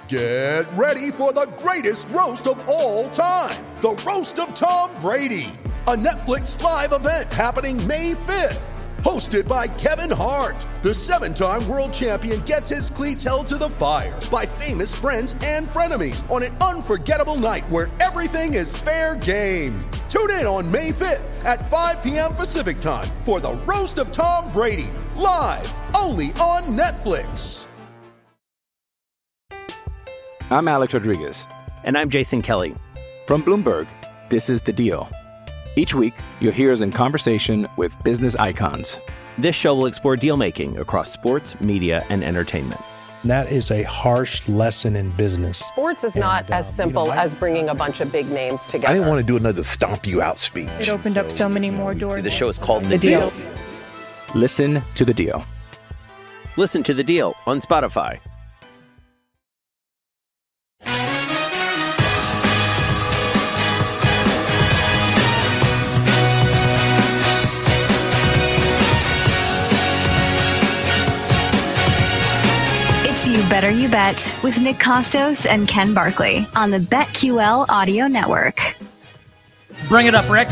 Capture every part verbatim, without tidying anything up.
Get ready for the greatest roast of all time, the Roast of Tom Brady, a Netflix live event happening May fifth. Hosted by Kevin Hart, the seven-time world champion gets his cleats held to the fire by famous friends and frenemies on an unforgettable night where everything is fair game. Tune in on May fifth at five p.m. Pacific time for the Roast of Tom Brady, live only on Netflix. I'm Alex Rodriguez. And I'm Jason Kelly. From Bloomberg, this is The Deal. Each week, you'll hear us in conversation with business icons. This show will explore deal-making across sports, media, and entertainment. That is a harsh lesson in business. Sports is and, not as uh, simple you know, I, as bringing a bunch of big names together. I didn't want to do another stomp you out speech. It opened so, up so many more doors. The show is called The, the deal. deal. Listen to The Deal. Listen to The Deal on Spotify. You Better You Bet with Nick Costos and Ken Barkley on the BetQL Audio Network. Bring it up, Rick.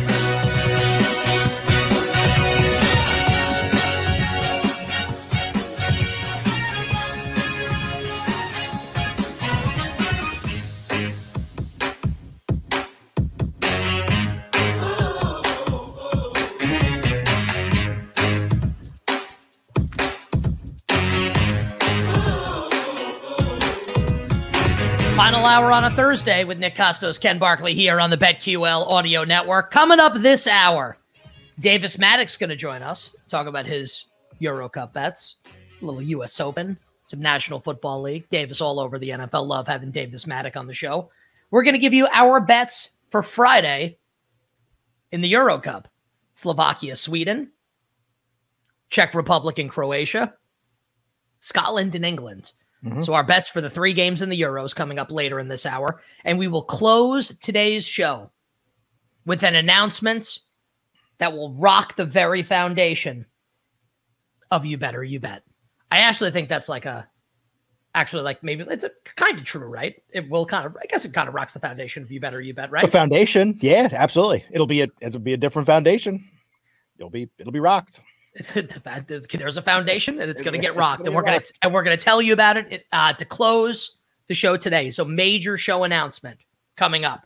Final hour on a Thursday with Nick Costos, Ken Barkley here on the BetQL Audio Network. Coming up this hour, Davis Maddox going to join us, talk about his Euro Cup bets, a little U S Open, some National Football League. Davis all over the N F L. Love having Davis Maddox on the show. We're going to give you our bets for Friday in the Euro Cup. Slovakia, Sweden, Czech Republic and Croatia, Scotland and England. Mm-hmm. So our bets for the three games in the Euros coming up later in this hour. And we will close today's show with an announcement that will rock the very foundation of You Better You Bet. I actually think that's like a, actually like maybe it's a, kind of true, right? It will kind of, I guess it kind of rocks the foundation of You Better You Bet, right? The foundation. Yeah, absolutely. It'll be a, it'll be a different foundation. It'll be, it'll be rocked. There's a foundation and it's going to get rocked, and we're going to and we're going to tell you about it uh, to close the show today. So major show announcement coming up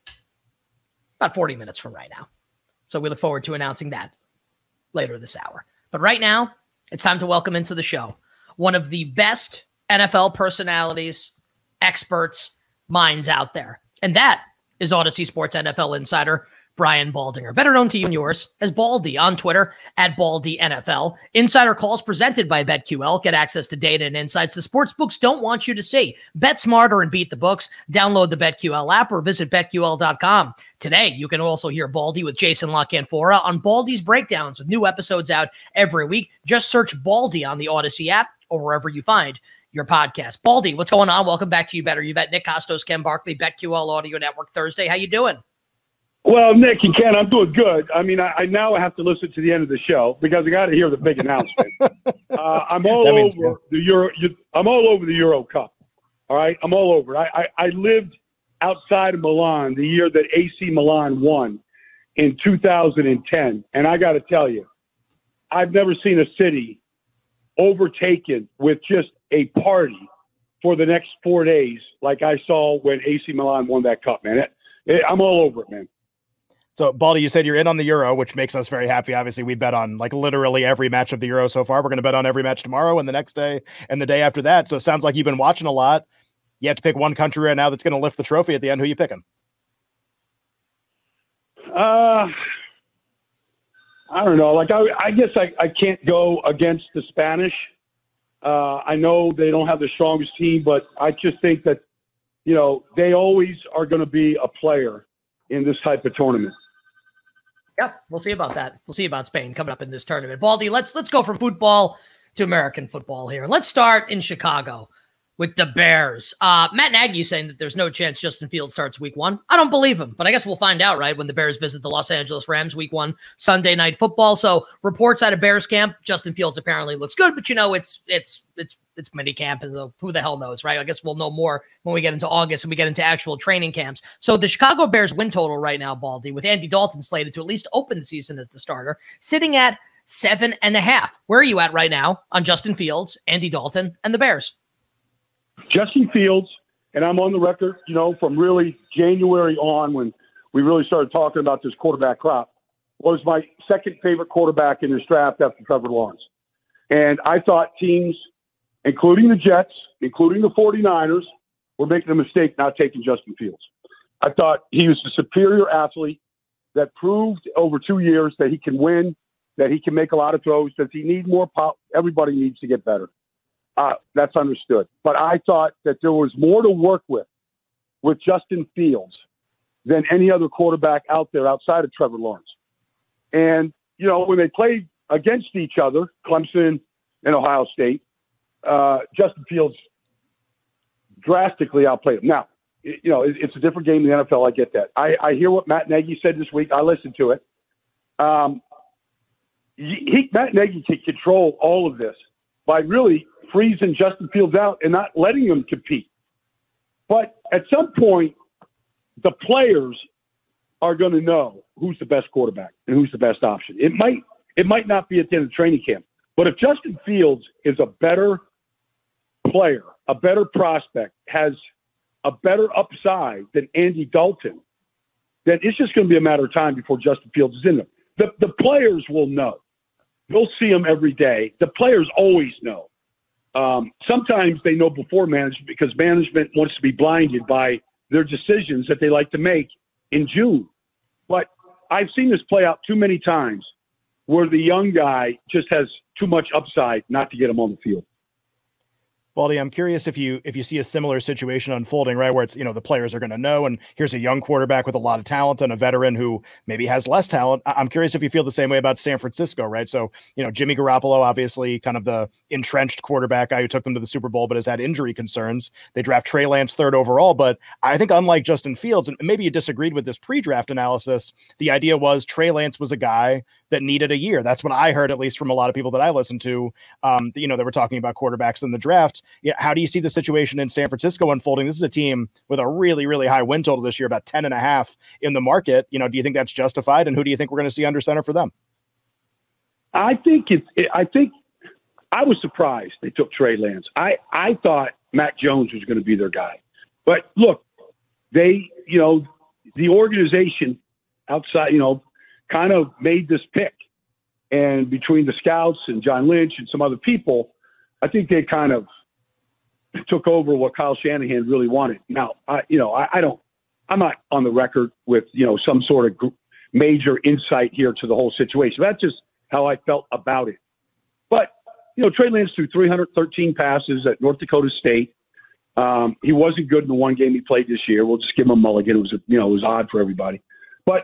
about forty minutes from right now. So we look forward to announcing that later this hour. But right now, it's time to welcome into the show one of the best N F L personalities, experts, minds out there, and that is Odyssey Sports N F L insider Brian Baldinger, better known to you and yours as Baldy on Twitter at Baldy N F L. Insider calls presented by BetQL. Get access to data and insights the sportsbooks don't want you to see. Bet smarter and beat the books. Download the BetQL app or visit bet Q L dot com. Today, you can also hear Baldy with Jason La Canfora on Baldy's Breakdowns with new episodes out every week. Just search Baldy on the Odyssey app or wherever you find your podcast. Baldy, what's going on? Welcome back to You Better You Bet. Nick Costos, Ken Barkley, BetQL Audio Network Thursday. How you doing? Well, Nick and Ken, I'm doing good. I mean, I, I now have to listen to the end of the show because I got to hear the big announcement. uh, I'm all over the Euro. I'm all over the Euro Cup. All right, I'm all over. I, I, I lived outside of Milan the year that A C Milan won in two thousand ten, and I got to tell you, I've never seen a city overtaken with just a party for the next four days like I saw when A C Milan won that cup. Man, it, it, I'm all over it, man. So, Baldy, you said you're in on the Euro, which makes us very happy. Obviously, we bet on like literally every match of the Euro so far. We're going to bet on every match tomorrow and the next day and the day after that. So it sounds like you've been watching a lot. You have to pick one country right now that's going to lift the trophy at the end. Who are you picking? Uh, I don't know. Like, I, I guess I, I can't go against the Spanish. Uh, I know they don't have the strongest team, but I just think that, you know, they always are going to be a player in this type of tournament. Yeah, we'll see about that. We'll see about Spain coming up in this tournament. Baldy, let's let's go from football to American football here. Let's start in Chicago with the Bears. Uh, Matt Nagy saying that there's no chance Justin Fields starts week one. I don't believe him, but I guess we'll find out, right, when the Bears visit the Los Angeles Rams week one, Sunday Night Football. So reports out of Bears camp, Justin Fields apparently looks good, but, you know, it's it's it's it's mini camp, and who the hell knows, right? I guess we'll know more when we get into August and we get into actual training camps. So the Chicago Bears win total right now, Baldy, with Andy Dalton slated to at least open the season as the starter, sitting at seven and a half. Where are you at right now on Justin Fields, Andy Dalton, and the Bears? Justin Fields, and I'm on the record, you know, from really January on when we really started talking about this quarterback crop, was my second favorite quarterback in this draft after Trevor Lawrence. And I thought teams, including the Jets, including the 49ers, were making a mistake not taking Justin Fields. I thought he was a superior athlete that proved over two years that he can win, that he can make a lot of throws. Does he need more pop? Everybody needs to get better. Uh, that's understood. But I thought that there was more to work with with Justin Fields than any other quarterback out there outside of Trevor Lawrence. And, you know, when they played against each other, Clemson and Ohio State, uh, Justin Fields drastically outplayed him. Now, you know, it, it's a different game in the N F L. I get that. I, I hear what Matt Nagy said this week. I listened to it. Um, he, Matt Nagy can control all of this by really freezing Justin Fields out and not letting him compete. But at some point, the players are going to know who's the best quarterback and who's the best option. It might it might not be at the end of training camp, but if Justin Fields is a better player, a better prospect, has a better upside than Andy Dalton, then it's just going to be a matter of time before Justin Fields is in there. The, the players will know. They'll see him every day. The players always know. Um, sometimes they know before management because management wants to be blinded by their decisions that they like to make in June. But I've seen this play out too many times where the young guy just has too much upside not to get him on the field. Baldy, I'm curious if you if you see a similar situation unfolding, right, where it's, you know, the players are going to know, and here's a young quarterback with a lot of talent and a veteran who maybe has less talent. I'm curious if you feel the same way about San Francisco, right? So, you know, Jimmy Garoppolo, obviously kind of the entrenched quarterback guy who took them to the Super Bowl but has had injury concerns. They draft Trey Lance third overall, but I think unlike Justin Fields, and maybe you disagreed with this pre-draft analysis, the idea was Trey Lance was a guy that needed a year. That's what I heard, at least from a lot of people that I listened to, um, you know, that were talking about quarterbacks in the draft. Yeah, how do you see the situation in San Francisco unfolding? This is a team with a really, really high win total this year, about ten and a half in the market. You know, do you think that's justified? And who do you think we're going to see under center for them? I think it's, it, I think I was surprised they took Trey Lance. I, I thought Mac Jones was going to be their guy. But look, they, you know, the organization outside, you know, kind of made this pick. And between the scouts and John Lynch and some other people, I think they kind of took over what Kyle Shanahan really wanted. Now, I, you know, I, I don't, I'm not on the record with, you know, some sort of gr- major insight here to the whole situation. That's just how I felt about it. But, you know, Trey Lance threw three hundred thirteen passes at North Dakota State. Um, he wasn't good in the one game he played this year. We'll just give him a mulligan. It was, you know, it was odd for everybody. But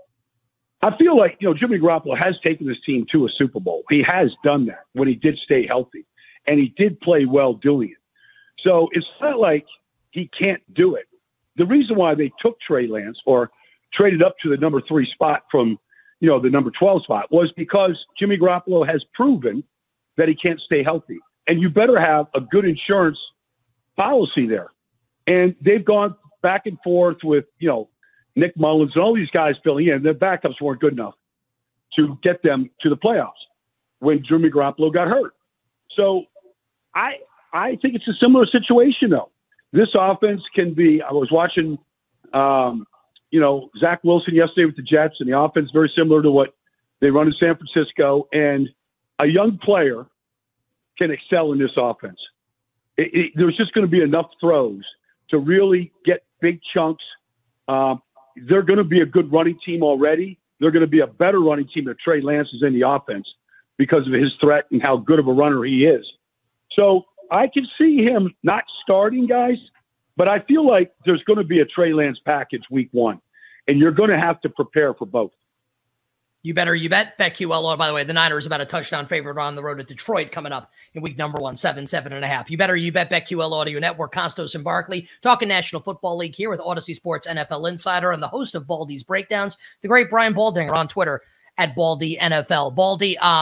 I feel like, you know, Jimmy Garoppolo has taken this team to a Super Bowl. He has done that when he did stay healthy, and he did play well doing it. So it's not like he can't do it. The reason why they took Trey Lance or traded up to the number three spot from, you know, the number twelve spot was because Jimmy Garoppolo has proven that he can't stay healthy. And you better have a good insurance policy there. And they've gone back and forth with, you know, Nick Mullins and all these guys filling in. Their backups weren't good enough to get them to the playoffs when Jimmy Garoppolo got hurt. So I I think it's a similar situation, though. This offense can be – I was watching, um, you know, Zach Wilson yesterday with the Jets, and the offense is very similar to what they run in San Francisco. And a young player can excel in this offense. It, it, there's just going to be enough throws to really get big chunks. Um, they're going to be a good running team already. They're going to be a better running team than Trey Lance is in the offense because of his threat and how good of a runner he is. So I can see him not starting, guys, but I feel like there's going to be a Trey Lance package week one, and you're going to have to prepare for both. You better, you bet. BetQL, by the way, the Niners about a touchdown favorite on the road at Detroit coming up in week number one, seven, seven and a half. You better, you bet. BetQL Audio Network, Costos and Barkley, talking National Football League here with Odyssey Sports N F L Insider and the host of Baldy's Breakdowns, the great Brian Baldinger on Twitter at Baldy N F L. Baldy, um,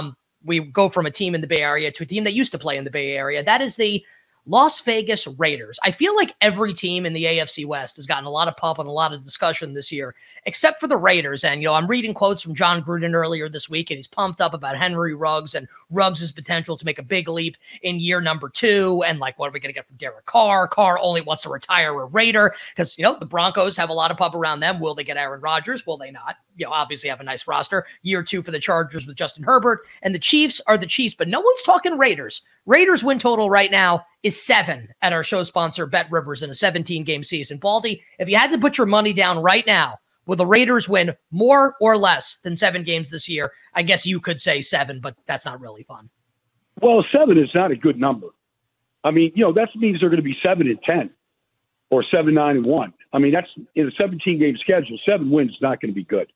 we go from a team in the Bay Area to a team that used to play in the Bay Area. That is the Las Vegas Raiders. I feel like every team in the A F C West has gotten a lot of pop and a lot of discussion this year, except for the Raiders. And, you know, I'm reading quotes from John Gruden earlier this week, and he's pumped up about Henry Ruggs and Ruggs' potential to make a big leap in year number two. And, like, what are we going to get from Derek Carr? Carr only wants to retire a Raider because, you know, the Broncos have a lot of pop around them. Will they get Aaron Rodgers? Will they not? You know, obviously have a nice roster. Year two for the Chargers with Justin Herbert. And the Chiefs are the Chiefs, but no one's talking Raiders. Raiders win total right now is seven at our show sponsor, Bet Rivers, in a seventeen-game season. Baldy, if you had to put your money down right now, will the Raiders win more or less than seven games this year? I guess you could say seven, but that's not really fun. Well, seven is not a good number. I mean, you know, that means they're going to be seven and ten or seven, nine and one. I mean, that's in a seventeen-game schedule. Seven wins is not going to be good.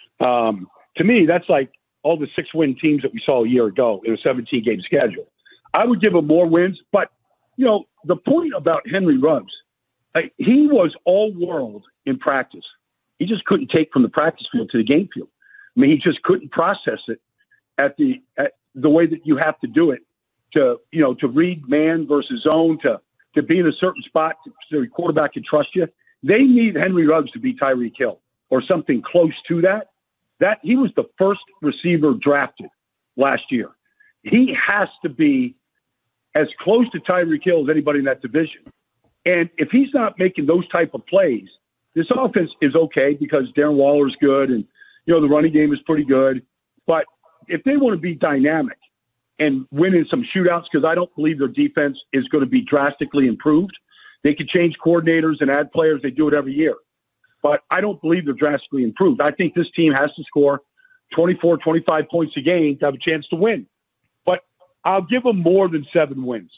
Um, to me, that's like all the six-win teams that we saw a year ago in a seventeen-game schedule. I would give them more wins, but, you know, the point about Henry Ruggs, like, he was all-world in practice. He just couldn't take from the practice field to the game field. I mean, he just couldn't process it at the at the way that you have to do it to, you know, to read man versus zone, to to be in a certain spot so the quarterback can trust you. They need Henry Ruggs to be Tyreek Hill or something close to that. That he was the first receiver drafted last year. He has to be as close to Tyreek Hill as anybody in that division. And if he's not making those type of plays, this offense is okay because Darren Waller is good and, you know, the running game is pretty good. But if they want to be dynamic and win in some shootouts, because I don't believe their defense is going to be drastically improved, they could change coordinators and add players. They do it every year. But I don't believe they're drastically improved. I think this team has to score twenty-four, twenty-five points a game to have a chance to win. But I'll give them more than seven wins.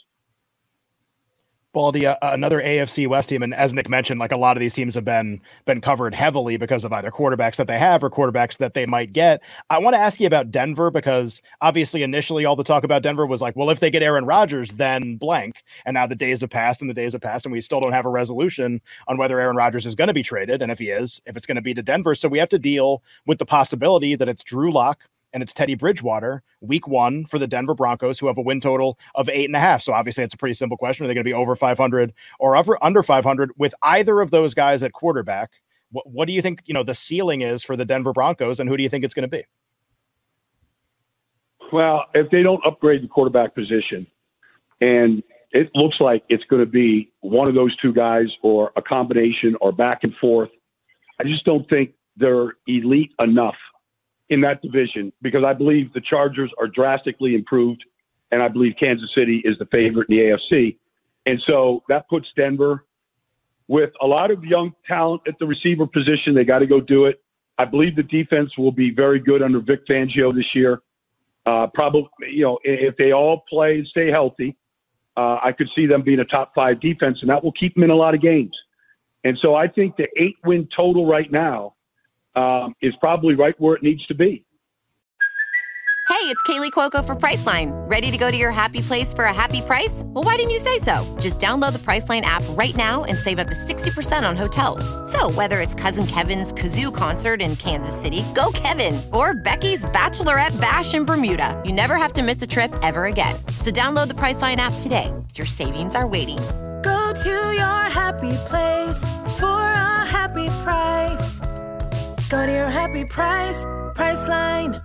Baldy, uh, another A F C West team, and as Nick mentioned, like a lot of these teams have been been covered heavily because of either quarterbacks that they have or quarterbacks that they might get. I want to ask you about Denver because obviously initially all the talk about Denver was like, well, if they get Aaron Rodgers, then blank. And now the days have passed and the days have passed, and we still don't have a resolution on whether Aaron Rodgers is going to be traded, and if he is, if it's going to be to Denver. So we have to deal with the possibility that it's Drew Lock and it's Teddy Bridgewater, week one for the Denver Broncos, who have a win total of eight and a half. So obviously it's a pretty simple question. Are they going to be over five hundred or over, under five hundred with either of those guys at quarterback? What, what do you think, you know, the ceiling is for the Denver Broncos, and who do you think it's going to be? Well, if they don't upgrade the quarterback position, and it looks like it's going to be one of those two guys or a combination or back and forth, I just don't think they're elite enough in that division, because I believe the Chargers are drastically improved, and I believe Kansas City is the favorite in the A F C. And so that puts Denver with a lot of young talent at the receiver position. They got to go do it. I believe the defense will be very good under Vic Fangio this year. Uh, probably, you know, if they all play and stay healthy, uh, I could see them being a top five defense, and that will keep them in a lot of games. And so I think the eight-win total right now Um, is probably right where it needs to be. Hey, it's Kaylee Cuoco for Priceline. Ready to go to your happy place for a happy price? Well, why didn't you say so? Just download the Priceline app right now and save up to sixty percent on hotels. So whether it's Cousin Kevin's Kazoo Concert in Kansas City, go Kevin, or Becky's Bachelorette Bash in Bermuda, you never have to miss a trip ever again. So download the Priceline app today. Your savings are waiting. Go to your happy place for a happy price. Go to your happy price, Priceline.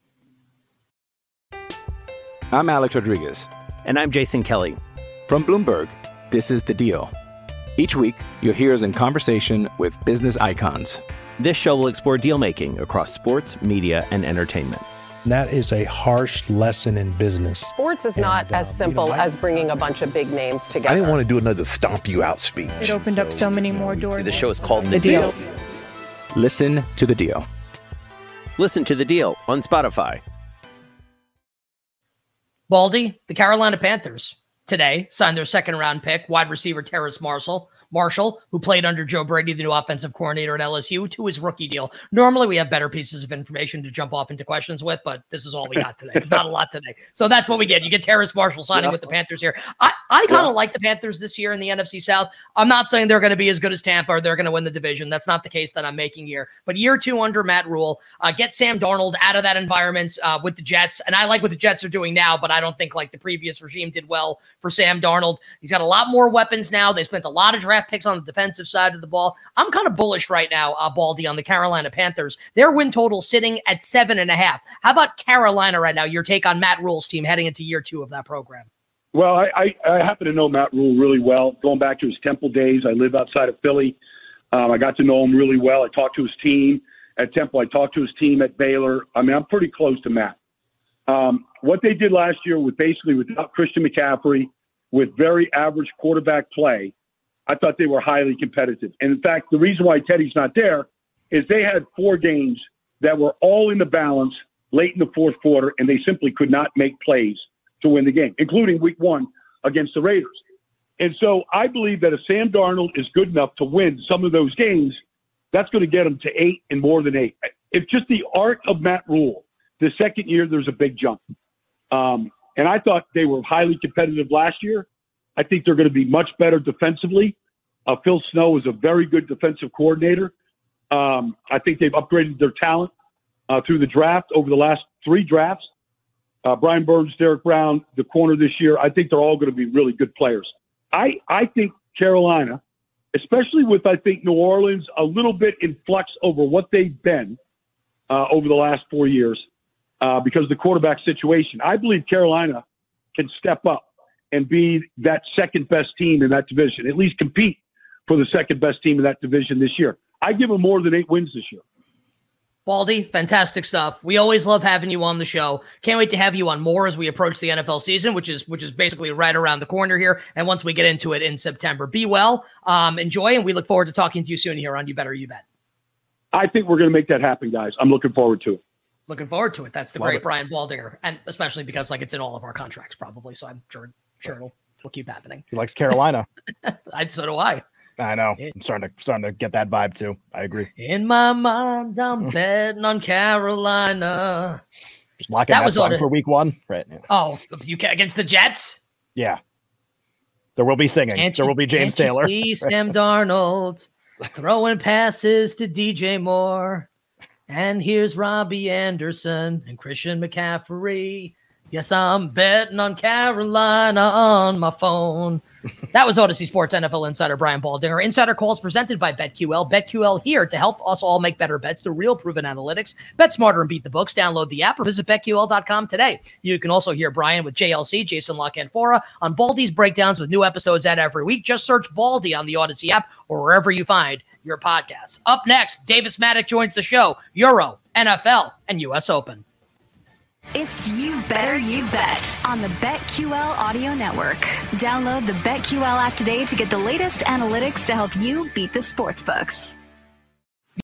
I'm Alex Rodriguez. And I'm Jason Kelly. From Bloomberg, this is The Deal. Each week, you'll hear us in conversation with business icons. This show will explore deal-making across sports, media, and entertainment. That is a harsh lesson in business. Sports is and, not uh, as simple you know, as bringing a bunch of big names together. I didn't want to do another stomp you out speech. It opened up so many more doors. The show is called The, The deal. Deal. Listen to The Deal. Listen to The Deal on Spotify. Baldy, the Carolina Panthers today signed their second round pick, wide receiver Terrace Marshall. Marshall, who played under Joe Brady, the new offensive coordinator at L S U, to his rookie deal. Normally, we have better pieces of information to jump off into questions with, but this is all we got today. There's not a lot today. So that's what we get. You get Terrace Marshall signing yeah. with the Panthers here. I, I kind of yeah. like the Panthers this year in the N F C South. I'm not saying they're going to be as good as Tampa or they're going to win the division. That's not the case that I'm making here. But year two under Matt Rule, uh, get Sam Darnold out of that environment uh, with the Jets. And I like what the Jets are doing now, but I don't think like the previous regime did well for Sam Darnold. He's got a lot more weapons now. They spent a lot of draft picks on the defensive side of the ball. I'm kind of bullish right now, uh, Baldy, on the Carolina Panthers. Their win total sitting at seven and a half. How about Carolina right now? Your take on Matt Rule's team heading into year two of that program? Well, I, I, I happen to know Matt Rule really well. Going back to his Temple days, I live outside of Philly. Um, I got to know him really well. I talked to his team at Temple. I talked to his team at Baylor. I mean, I'm pretty close to Matt. Um, what they did last year was basically without Christian McCaffrey, with very average quarterback play, I thought they were highly competitive. And, in fact, the reason why Teddy's not there is they had four games that were all in the balance late in the fourth quarter, and they simply could not make plays to win the game, including week one against the Raiders. And so I believe that if Sam Darnold is good enough to win some of those games, that's going to get him to eight and more than eight. It's just the art of Matt Rule. The second year, there's a big jump. Um, and I thought they were highly competitive last year. I think they're going to be much better defensively. Uh, Phil Snow is a very good defensive coordinator. Um, I think they've upgraded their talent uh, through the draft over the last three drafts. Uh, Brian Burns, Derek Brown, the corner this year, I think they're all going to be really good players. I, I think Carolina, especially with, I think, New Orleans, a little bit in flux over what they've been uh, over the last four years uh, because of the quarterback situation. I believe Carolina can step up and be that second-best team in that division, at least compete for the second-best team in that division this year. I give them more than eight wins this year. Baldy, fantastic stuff. We always love having you on the show. Can't wait to have you on more as we approach the N F L season, which is which is basically right around the corner here, and once we get into it in September. Be well, um, enjoy, and we look forward to talking to you soon here on You Better You Bet. I think we're going to make that happen, guys. I'm looking forward to it. Looking forward to it. That's the Love great it. Brian Baldinger, and especially because like it's in all of our contracts probably, so I'm sure, sure it'll, it'll keep happening. He likes Carolina. I, so do I. I know. I'm starting to starting to get that vibe too. I agree. In my mind, I'm betting on Carolina. Just locking that, that was song a, for week one, right? Yeah. Oh, you can against the Jets? Yeah. There will be singing. Can't there you, will be James can't Taylor. You see Sam Darnold throwing passes to D J Moore, and here's Robbie Anderson and Christian McCaffrey. Yes, I'm betting on Carolina on my phone. That was Odyssey Sports N F L insider Brian Baldinger. Insider calls presented by BetQL. BetQL here to help us all make better bets through real proven analytics. Bet smarter and beat the books. Download the app or visit bet Q L dot com today. You can also hear Brian with J L C, Jason La Canfora, on Baldy's breakdowns with new episodes out every week. Just search Baldy on the Odyssey app or wherever you find your podcasts. Up next, Davis Maddock joins the show. Euro, N F L, and U S Open. It's You Better You Bet on the BetQL Audio Network. Download the BetQL app today to get the latest analytics to help you beat the sportsbooks.